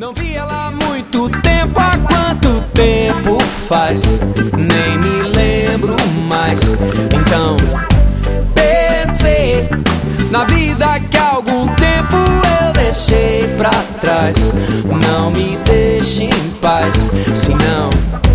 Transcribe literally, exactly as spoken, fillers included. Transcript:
Não vi ela há muito tempo, há quanto tempo faz? Nem me lembro mais. Então pensei na vida que há algum tempo eu deixei pra trás. Não me deixe em paz, senão